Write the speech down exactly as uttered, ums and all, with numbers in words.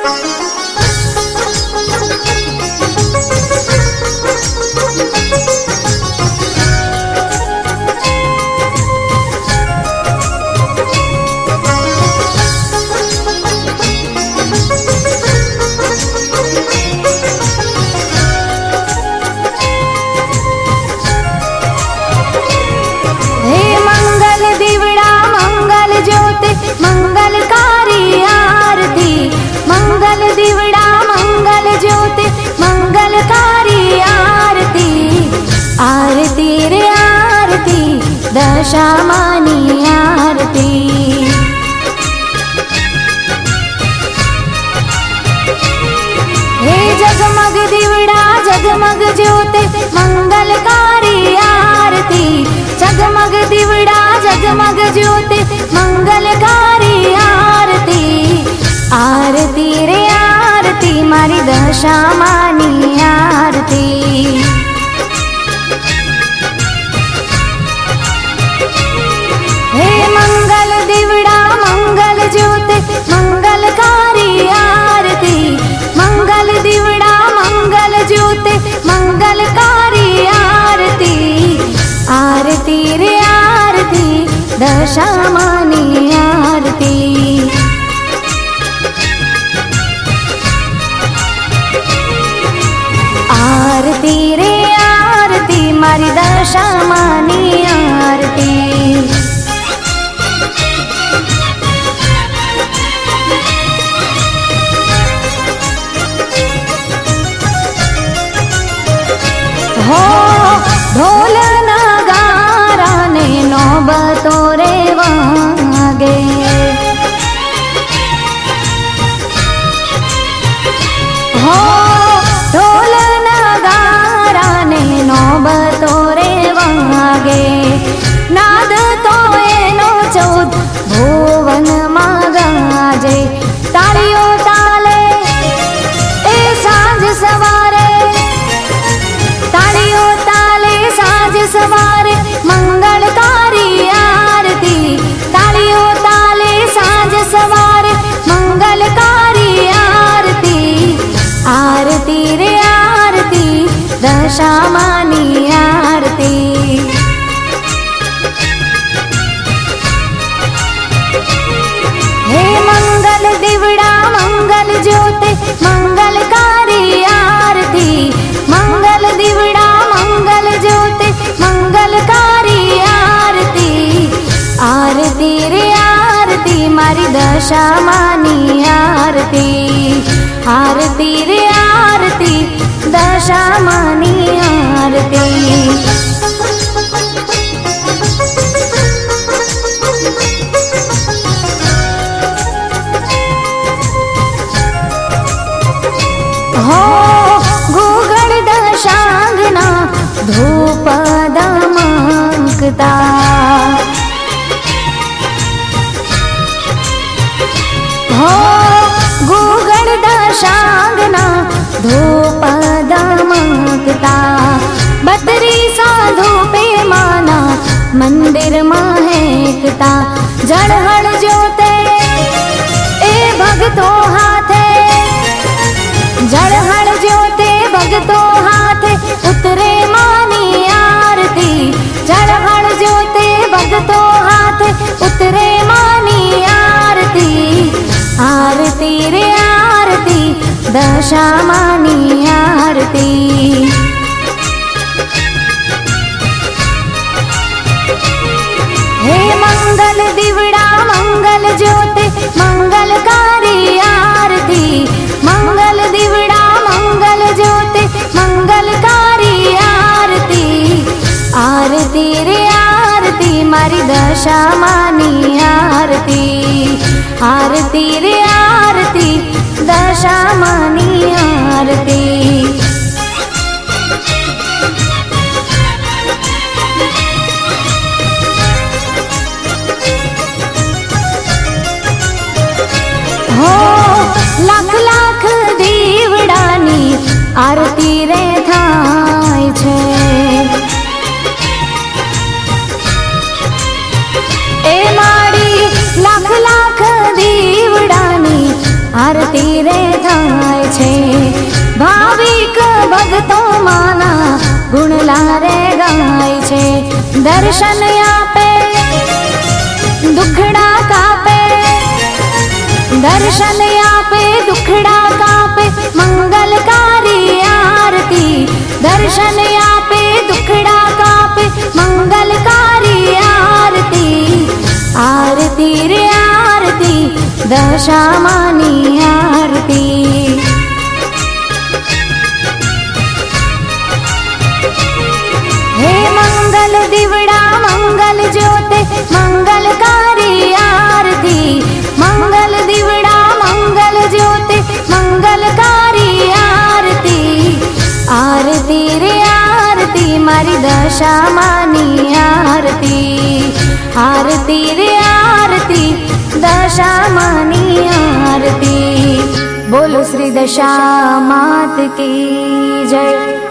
मंगलकारी आरती, मंगल दीवड़ा मंगल ज्योति मंगलकारी आरती, आरती रे आरती दशामानी आरती। हे जगमग दीवड़ा जगमग ज्योति मंगलकारी आरती, जगमग दीवड़ा जगमग ज्योति मंगलकारी आरती, आरती रे आरती मारी दशामानी आरती। हे मंगल दीवड़ा मंगल ज्योति मंगलकारी आरती, मंगल दीवड़ा मंगल ज्योति मंगलकारी आरती, आरती रे आरती दशामानी आरती। आरती रे आरती मारी दशामानी आरती। हो ढोल नगारा ने नौबतो रे वागे, हो ढोल नगारा ने नौबतो रे वागे, नाद तो एनो चौद भुवन मागाजे, तालियों ताले ए सांझ सवारे, तालियों ताले सांझ सवारे मंगलकारी आरती, तालियों ताले सांझ सवारे मंगलकारी आरती, आरती रे आरती दशामानी आरती। हे मंगल दीवड़ा मंगल ज्योति मंगलकारी आरती, मंगल दीवड़ा मंगल ज्योति मंगलकारी आरती, आरती रे आरती मारी दशामानी आरती, आरती रे आरती दशामानी आरती। हो गुगड़ दशांगना धूप दमकता, हो गुगड़ दशांगना धूप दमकता, बतरी साधु पे माना मंदिर महकता, जड़हड़ जोते ए भगतो हाथे, जड़हड़ ज्योते भगतो हाथे उतरे मानी आरती, जड़हड़ ज्योते भगतो हाथे उतरे मानी आरती, आरती रे आरती दशामानी आरती। हे मंगल दीवड़ा मंगल ज्योति मंगलकारी आरती, मंगल दीवड़ा मंगल ज्योति मंगलकारी आरती, आरती रे आरती मारी दशामानी आरती, आरती रे आरती दशामानी आरती। हो लाख लाख दीवડાની आरती रे थाय छे, ए मारी लाख लाख दीवડાની आरती रे भाविक भक्तो माना गुण लारे गाय छे। दर्शन आपे दुखड़ा कापे, दर्शन आपे दुखड़ा कापे, मंगलकारी आरती। दर्शन आपे दुखड़ा कापे, मंगलकारी आरती। आरती रे आरती, दशामानी आरती। हे मंगल दिवड़ा मंगल ज्योते, मंगलकारी आरती। मंगल दिवड़ा मंगल ज्योते, मंगलकारी आरती। आरती रे आरती, मारी दशा मानी आरती। आरती रे आरती, दशा मानी आरती। बोलो श्री दशा मात की जय।